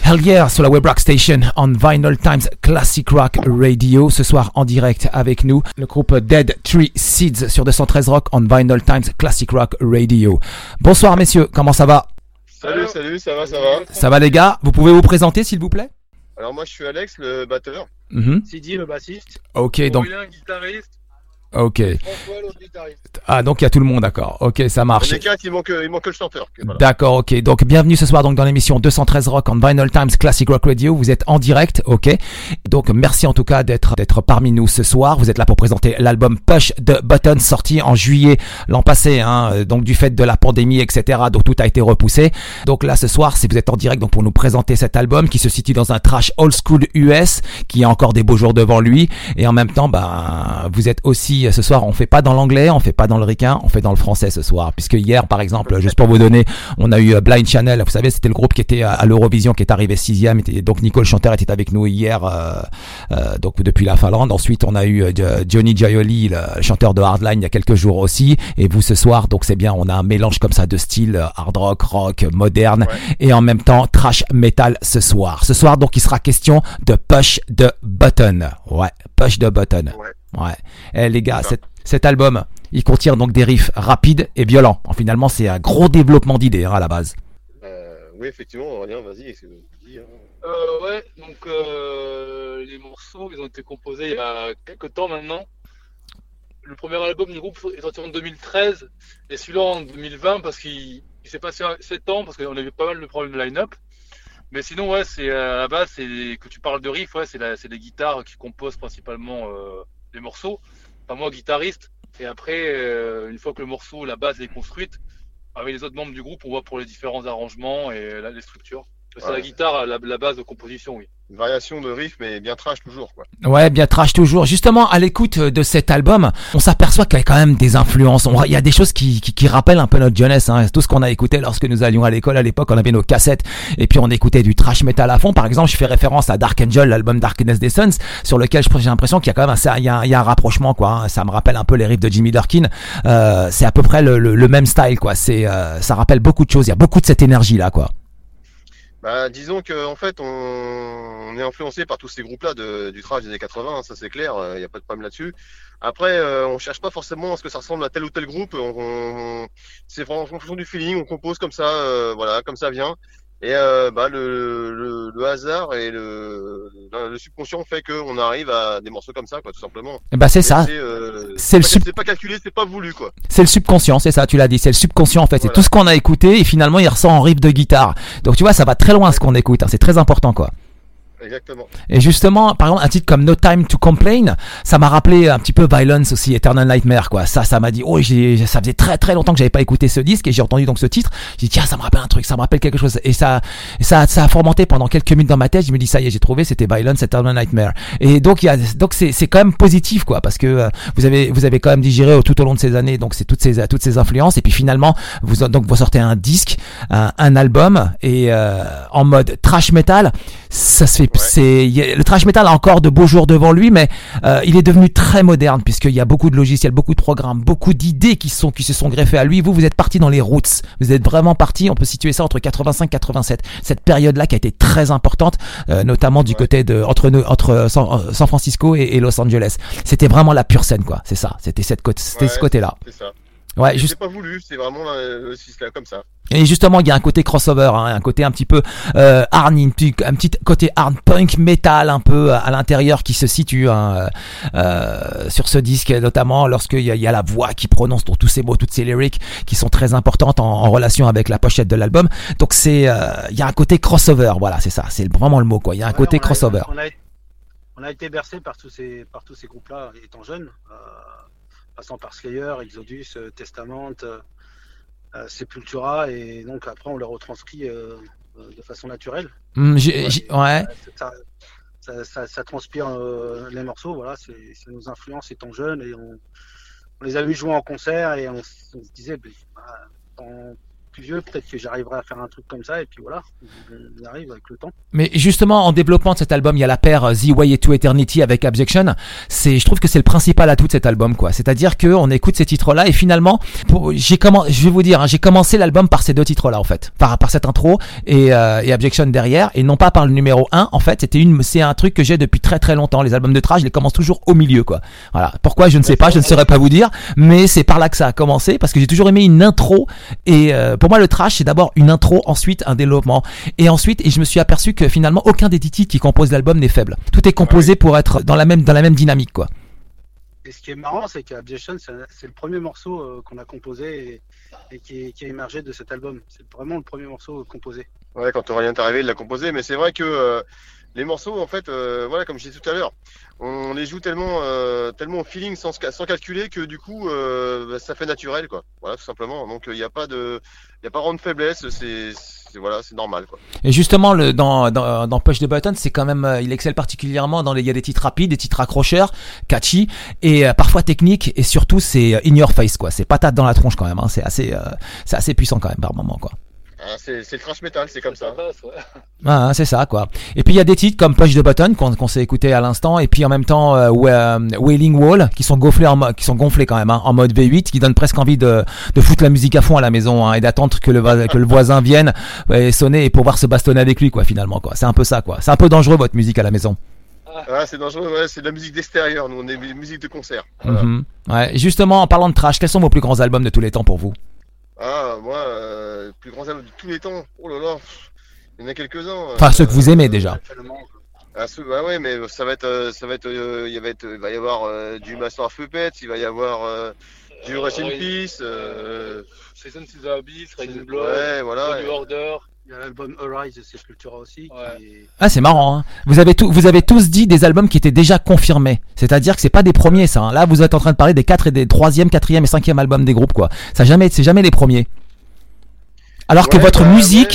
Hell Yeah sur la Web Rock Station on Vinyl Times Classic Rock Radio. Ce soir en direct avec nous, le groupe Dead Tree Seeds sur 213 Rock on Vinyl Times Classic Rock Radio. Bonsoir messieurs, comment ça va? Salut, ça va. Ça va les gars, vous pouvez vous présenter s'il vous plaît? Alors moi je suis Alex, le batteur. Sidi, le bassiste. Ok, donc... Aurélien, guitariste. Ok. François, l'autre guitariste. Ah, donc il y a tout le monde, d'accord. Ok, ça marche. Les quatre, il manque le chanteur. Voilà. D'accord, ok. Donc bienvenue ce soir donc dans l'émission 213 Rock on Vinyl Times Classic Rock Radio. Vous êtes en direct, ok. Donc merci en tout cas d'être parmi nous ce soir. Vous êtes là pour présenter l'album Push the Button sorti en juillet l'an passé, hein. Donc du fait de la pandémie, etc. Donc tout a été repoussé. Donc là ce soir, si vous êtes en direct donc pour nous présenter cet album qui se situe dans un trash old school US, qui a encore des beaux jours devant lui, et en même temps, vous êtes aussi ce soir, on fait pas dans l'anglais, on fait pas dans le ricain, on fait dans le français ce soir, puisque hier par exemple, juste pour vous donner, on a eu Blind Channel, vous savez c'était le groupe qui était à l'Eurovision, qui est arrivé 6ème, donc Nicole Chanteur était avec nous hier, donc depuis la Finlande. Ensuite on a eu Johnny Gioli, le chanteur de Hardline il y a quelques jours aussi, et vous ce soir, donc c'est bien, on a un mélange comme ça de style hard rock, moderne, et en même temps trash metal ce soir. Ce soir donc il sera question de Push the Button, Push the Button. Ouais. Les gars, cet album, il contient donc des riffs rapides et violents. Finalement, c'est un gros développement d'idées à la base. Oui, effectivement, Aurélien, vas-y. Donc les morceaux, ils ont été composés il y a quelques temps maintenant. Le premier album du groupe est sorti en 2013 et celui-là en 2020 parce qu'il s'est passé 7 ans parce qu'on avait pas mal de problèmes de line-up. Mais sinon, c'est à la base, que tu parles de riff, c'est les guitares qui composent principalement les morceaux. Enfin, moi, guitariste. Et après, une fois que le morceau, la base est construite, avec les autres membres du groupe, on voit pour les différents arrangements et les structures. C'est la guitare, la base de composition, oui. Une variation de riff, mais bien trash toujours, quoi. Ouais, bien trash toujours. Justement, à l'écoute de cet album, on s'aperçoit qu'il y a quand même des influences. Il y a des choses qui rappellent un peu notre jeunesse, hein. Tout ce qu'on a écouté lorsque nous allions à l'école à l'époque, on avait nos cassettes et puis on écoutait du trash metal à fond. Par exemple, je fais référence à Dark Angel, l'album Darkness des Suns, sur lequel j'ai l'impression qu'il y a quand même il y a un rapprochement, quoi, hein. Ça me rappelle un peu les riffs de Jimmy Durkin. C'est à peu près le même style, quoi. Ça rappelle beaucoup de choses. Il y a beaucoup de cette énergie là, quoi. Disons que en fait on est influencé par tous ces groupes-là du trash des années 80, ça c'est clair, il n'y a pas de problème là-dessus. Après, on cherche pas forcément à ce que ça ressemble à tel ou tel groupe, c'est vraiment en fonction du feeling, on compose comme ça, comme ça vient. Et le hasard et le subconscient fait qu'on arrive à des morceaux comme ça, quoi, tout simplement. C'est ça. C'est pas calculé, c'est pas voulu, quoi. C'est le subconscient, c'est ça, tu l'as dit, c'est le subconscient en fait. Voilà. C'est tout ce qu'on a écouté et finalement il ressent en riff de guitare. Donc tu vois, ça va très loin ce qu'on écoute, hein. C'est très important, quoi. Exactement. Et justement, par exemple, un titre comme No Time to Complain, ça m'a rappelé un petit peu Violence aussi, Eternal Nightmare, quoi. Ça m'a dit, ça faisait très très longtemps que j'avais pas écouté ce disque et j'ai entendu donc ce titre. J'ai dit, tiens, ça me rappelle un truc, ça me rappelle quelque chose. Et ça a formanté pendant quelques minutes dans ma tête. Je me dis, ça y est, j'ai trouvé, c'était Violence, Eternal Nightmare. Et donc c'est quand même positif, quoi, parce que vous avez quand même digéré tout au long de ces années, donc c'est toutes ces influences. Et puis finalement, vous sortez un disque, un album et en mode trash metal, ça se fait. Le trash metal a encore de beaux jours devant lui, mais il est devenu très moderne puisqu'il y a beaucoup de logiciels, beaucoup de programmes, beaucoup d'idées qui se sont greffées à lui. Vous êtes parti dans les roots. Vous êtes vraiment parti. On peut situer ça entre 85 et 87. Cette période-là qui a été très importante, notamment du côté entre San Francisco et Los Angeles. C'était vraiment la pure scène, quoi. C'est ça. C'était ce côté-là. C'est ça. Ouais, c'est pas voulu, c'est vraiment c'est comme ça. Et justement, il y a un côté crossover, hein, un côté un petit peu hard, un petit côté hard punk metal un peu à l'intérieur qui se situe sur ce disque, notamment lorsqu'il y a la voix qui prononce tous ces mots, toutes ces lyrics qui sont très importantes en relation avec la pochette de l'album. Donc il y a un côté crossover, voilà, c'est ça, c'est vraiment le mot, quoi. Il y a un côté crossover. On a été bercé par tous ces groupes-là étant jeunes. Passant par Slayer, Exodus, Testament, Sepultura, et donc après on le retranscrit de façon naturelle. Ça transpire les morceaux, voilà, c'est nos influences étant jeunes, et on les a vus jouer en concert et on se disait, dans plus vieux, peut-être que j'arriverai à faire un truc comme ça, et puis voilà, j'arrive avec le temps. Mais justement, en développement de cet album, il y a la paire The Way to Eternity avec Abjection. Je trouve que c'est le principal atout de cet album, quoi. C'est-à-dire que on écoute ces titres-là et finalement, je vais vous dire, hein, j'ai commencé l'album par ces deux titres-là, en fait, par cette intro et Abjection derrière, et non pas par le numéro 1. En fait, c'est un truc que j'ai depuis très très longtemps. Les albums de thrash, je les commence toujours au milieu, quoi. Voilà. Pourquoi, je ne sais pas, je ne saurais pas vous dire, mais c'est par là que ça a commencé, parce que j'ai toujours aimé une intro. Et pour moi, le thrash, c'est d'abord une intro, ensuite un développement, et je me suis aperçu que finalement aucun des titres qui composent l'album n'est faible. Tout est composé pour être dans la même dynamique, quoi. Et ce qui est marrant, c'est qu'Abjection, c'est le premier morceau qu'on a composé et qui a émergé de cet album. C'est vraiment le premier morceau composé. Ouais, quand Aurélien est arrivé, il l'a composé, mais c'est vrai que les morceaux, en fait, voilà, comme je disais tout à l'heure, on les joue tellement au feeling, sans calculer, que du coup, ça fait naturel, quoi. Voilà, tout simplement. Donc, il n'y a pas vraiment de faiblesse. Voilà, c'est normal, quoi. Et justement, dans Push the Button, c'est quand même, il excelle particulièrement il y a des titres rapides, des titres accrocheurs, catchy, et parfois techniques, et surtout c'est in your face, quoi. C'est patate dans la tronche quand même, hein. C'est assez puissant quand même par moment, quoi. Ah, c'est le thrash metal, c'est comme ça. Ah, c'est ça, quoi. Et puis il y a des titres comme Push the Button qu'on s'est écouté à l'instant, et puis en même temps Wailing Wall qui sont gonflés quand même, hein, en mode V8, qui donnent presque envie de foutre la musique à fond à la maison, hein, et d'attendre que le voisin vienne et sonner et pouvoir se bastonner avec lui, quoi, finalement, quoi. C'est un peu ça, quoi. C'est un peu dangereux votre musique à la maison. Ah, c'est dangereux, ouais, c'est de la musique d'extérieur, nous on est musique de concert. Voilà. Ouais. Et justement, en parlant de trash, quels sont vos plus grands albums de tous les temps pour vous? Ah, moi, plus grand album de tous les temps. Oh là là, il y en a quelques-uns. Enfin, ceux que vous aimez déjà. Bah ouais, mais il va y avoir du Master of Puppets, il va y avoir du Rest in Peace, Season of the Abyss, Raging Blood, ouais, voilà. New Order. Il y a l'album Arise de Sepultura aussi. Ouais. Ah, c'est marrant, hein. Vous avez tous dit des albums qui étaient déjà confirmés. C'est-à-dire que c'est pas des premiers, ça, hein. Là, vous êtes en train de parler des 3e, 4e et 5e albums des groupes, quoi. C'est jamais les premiers. Alors que votre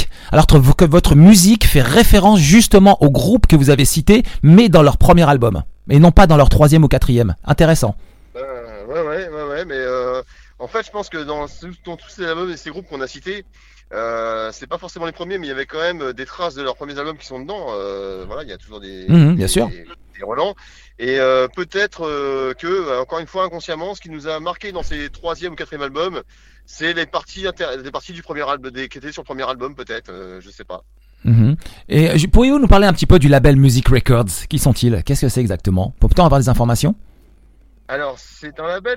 musique fait référence justement aux groupes que vous avez cités, mais dans leur premier album. Et non pas dans leur 3e ou 4e. Intéressant. Ouais, mais en fait, je pense que dans tous ces albums et ces groupes qu'on a cités, c'est pas forcément les premiers, mais il y avait quand même des traces de leurs premiers albums qui sont dedans. Voilà, il y a toujours bien sûr. Des relents. Et peut-être que, encore une fois, inconsciemment, ce qui nous a marqué dans ces 3e ou 4e albums, c'est les parties du premier album, qui étaient sur le premier album, peut-être. Je sais pas. Et pourriez-vous nous parler un petit peu du label Music Records? Qui sont-ils? Qu'est-ce que c'est exactement? Peut-on avoir des informations? Alors, c'est un label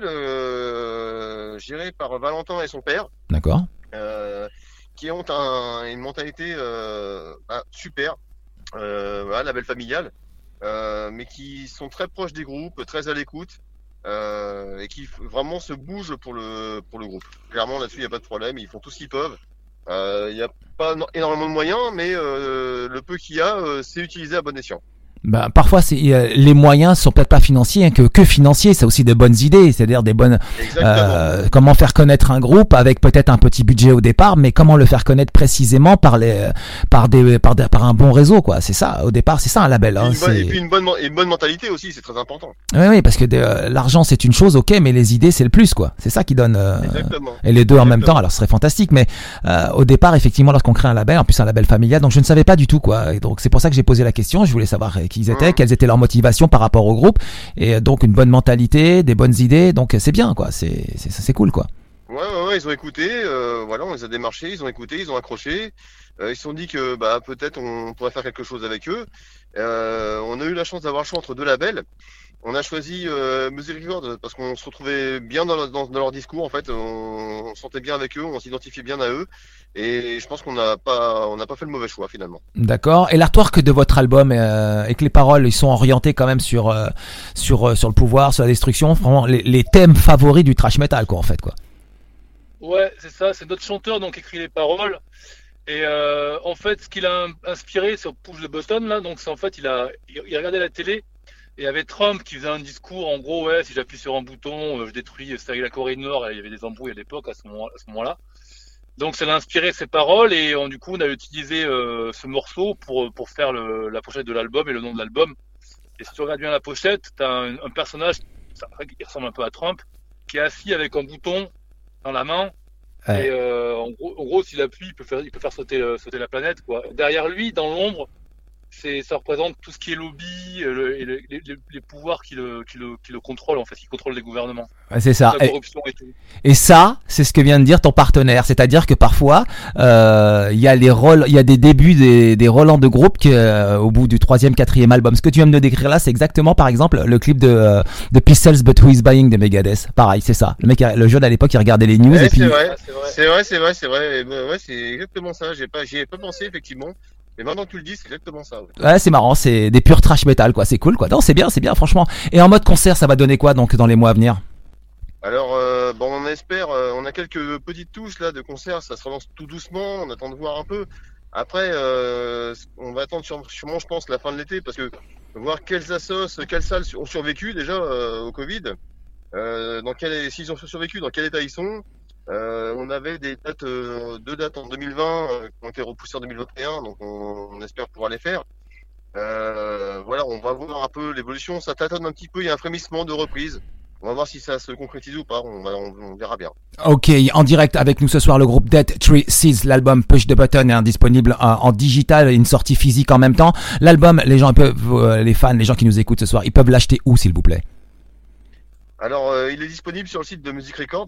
géré par Valentin et son père. D'accord. Qui ont une mentalité super, voilà, label familial, mais qui sont très proches des groupes, très à l'écoute, et qui vraiment se bougent pour le groupe. Clairement, là-dessus, il n'y a pas de problème, ils font tout ce qu'ils peuvent. Il n'y a pas énormément de moyens, mais le peu qu'il y a, c'est utilisé à bon escient. Ben, parfois, les moyens sont peut-être pas financiers, hein, que financiers. C'est aussi de bonnes idées, c'est-à-dire des bonnes. Comment faire connaître un groupe avec peut-être un petit budget au départ, mais comment le faire connaître précisément par un bon réseau, quoi. C'est ça. Au départ, c'est ça un label. Hein, et puis une bonne mentalité aussi, c'est très important. Oui, parce que l'argent c'est une chose, ok, mais les idées c'est le plus, quoi. C'est ça qui donne. Et les deux en même temps, alors ce serait fantastique. Mais au départ, effectivement, lorsqu'on crée un label, en plus un label familial, donc je ne savais pas du tout, quoi. Et donc c'est pour ça que j'ai posé la question. Je voulais savoir qui ils étaient, quelles étaient leurs motivations par rapport au groupe, et donc une bonne mentalité, des bonnes idées, donc c'est bien, quoi. C'est cool, quoi. Ouais, ils ont écouté, voilà, on les a démarchés, ils ont écouté, ils ont accroché, ils se sont dit que peut-être on pourrait faire quelque chose avec eux. On a eu la chance d'avoir le choix entre deux labels. On a choisi Music Records parce qu'on se retrouvait bien dans leur discours, en fait, on se sentait bien avec eux, on s'identifiait bien à eux, et je pense qu'on n'a pas fait le mauvais choix finalement. D'accord. Et l'artwork de votre album et que les paroles, ils sont orientés quand même sur le pouvoir, sur la destruction, vraiment les thèmes favoris du thrash metal, quoi, en fait, quoi. Ouais, c'est ça, c'est notre chanteur donc écrit les paroles. Et en fait, ce qu'il a inspiré sur Push the Button là, donc c'est en fait il regardait la télé et il y avait Trump qui faisait un discours en gros, ouais, si j'appuie sur un bouton, je détruis la Corée du Nord. Et il y avait des embrouilles à l'époque à ce moment-là. Donc ça l'a inspiré ses paroles et du coup on a utilisé ce morceau pour faire la pochette de l'album et le nom de l'album. Et si tu regardes bien la pochette, t'as un personnage qui ressemble un peu à Trump qui est assis avec un bouton dans la main Ouais. Et en gros, s'il appuie, il peut faire sauter la planète, quoi. Derrière lui, dans l'ombre, ça représente tout ce qui est lobby et les pouvoirs qui le contrôlent, en fait, qui contrôlent les gouvernements. Ouais, c'est ça. La corruption et tout. Et ça, c'est ce que vient de dire ton partenaire. C'est-à-dire que parfois, il y a il y a des débuts des Roland de groupe au bout du 3e, 4e album. Ce que tu viens de me décrire là, c'est exactement, par exemple, le clip de Pistols But Who Is Buying de Megadeth. Pareil, c'est ça. Le jeune à l'époque, il regardait les news Ouais, et puis. c'est vrai. Et ouais, c'est exactement ça. J'y ai pas pensé, effectivement. Mais maintenant que tu le dis, c'est exactement ça. Ouais, c'est marrant. C'est des purs trash metal, quoi. C'est cool, quoi. Non, c'est bien, franchement. Et en mode concert, ça va donner quoi, donc, dans les mois à venir? Alors, on espère, on a quelques petites touches là de concert, ça se relance tout doucement, on attend de voir un peu. Après, on va attendre sûrement, je pense, la fin de l'été, parce que voir quelles salles ont survécu déjà au Covid, s'ils ont survécu, dans quel état ils sont. On avait deux dates en 2020 qui ont été repoussées en 2021, donc on espère pouvoir les faire. Voilà, on va voir un peu l'évolution, ça tâtonne un petit peu, il y a un frémissement de reprise. On va voir si ça se concrétise ou pas, on verra bien. Ok, en direct avec nous ce soir le groupe Dead Tree Seeds. L'album Push the Button est disponible en digital et une sortie physique en même temps. L'album, les fans, les gens qui nous écoutent ce soir, ils peuvent l'acheter où, s'il vous plaît? Alors, il est disponible sur le site de Music Record.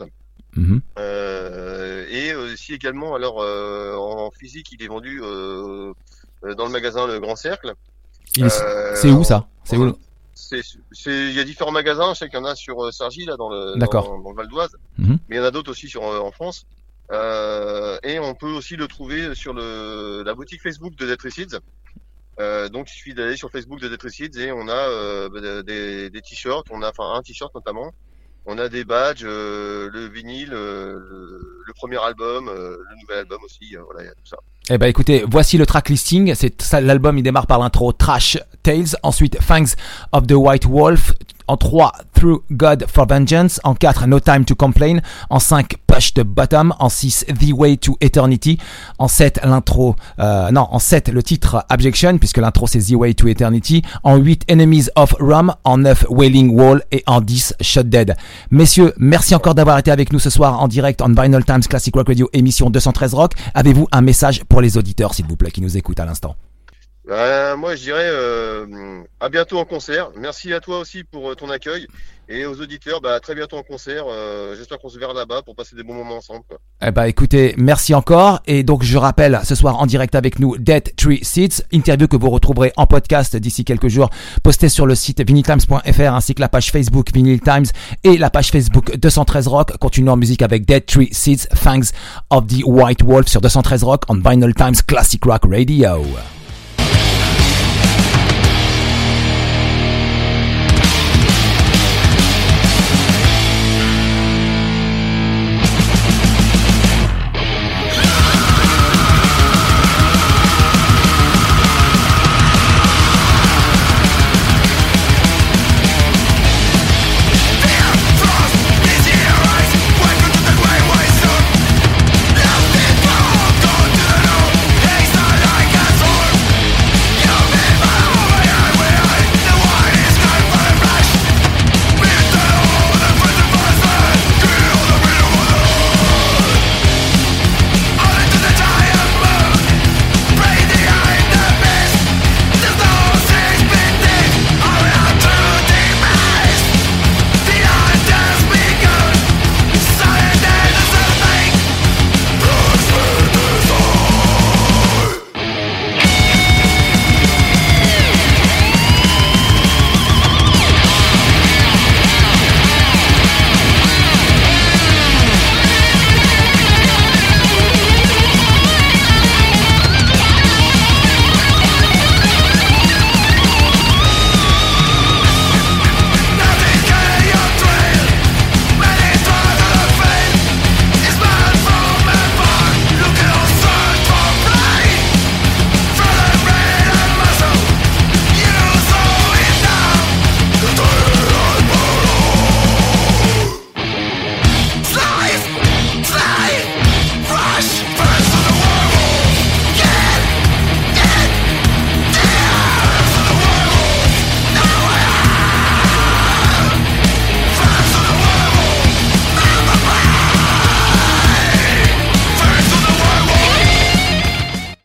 Et aussi également, alors en physique, il est vendu dans le magasin Le Grand Cercle. C'est où ça? C'est où? Il y a différents magasins, je sais qu'il y en a sur Cergy là dans le Val d'Oise, mais il y en a d'autres aussi en France. Et on peut aussi le trouver sur la boutique Facebook de Dead Tree Seeds. Donc il suffit d'aller sur Facebook de Dead Tree Seeds et on a des t-shirts, on a un t-shirt notamment. On a des badges, le vinyle, le premier album, le nouvel album aussi, voilà, il y a tout ça. Eh ben écoutez, voici le track listing. C'est ça, l'album il démarre par l'intro Trash Tales, ensuite Fangs of the White Wolf, en 3 Through God for Vengeance, en 4 No Time to Complain, en 5 Push the Bottom, en 6 The Way to Eternity, en 7 en 7 le titre Abjection puisque l'intro c'est The Way to Eternity, en 8 Enemies of Rome, en 9 Wailing Wall et en 10 Shot Dead. Messieurs, merci encore d'avoir été avec nous ce soir en direct en Vinyl Times Classic Rock Radio émission 213 Rock. Avez-vous un message pour les auditeurs s'il vous plaît qui nous écoutent à l'instant? Moi je dirais à bientôt en concert. Merci à toi aussi pour ton accueil et aux auditeurs, à très bientôt en concert. J'espère qu'on se verra là-bas pour passer des bons moments ensemble, quoi. Eh ben écoutez, merci encore. Et donc je rappelle ce soir en direct avec nous Dead Tree Seeds, interview que vous retrouverez en podcast d'ici quelques jours, posté sur le site vinyltimes.fr ainsi que la page Facebook Vinyl Times et la page Facebook 213 Rock. Continuons en musique avec Dead Tree Seeds, Fangs of the White Wolf sur 213 Rock on Vinyl Times Classic Rock Radio.